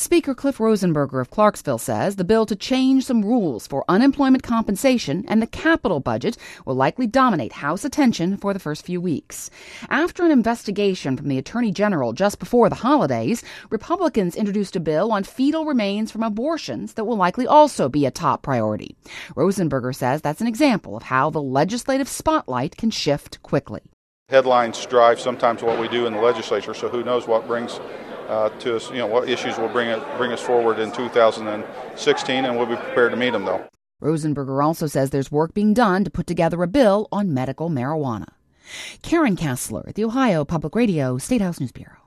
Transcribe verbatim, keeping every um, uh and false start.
Speaker Cliff Rosenberger of Clarksville says the bill to change some rules for unemployment compensation and the capital budget will likely dominate House attention for the first few weeks. After an investigation from the Attorney General just before the holidays, Republicans introduced a bill on fetal remains from abortions that will likely also be a top priority. Rosenberger says that's an example of how the legislative spotlight can shift quickly. Headlines drive sometimes what we do in the legislature, so who knows what brings Uh, to us, you know, what issues will bring it, bring us forward in two thousand sixteen, and we'll be prepared to meet them, though. Rosenberger also says there's work being done to put together a bill on medical marijuana. Karen Kassler at the Ohio Public Radio State House News Bureau.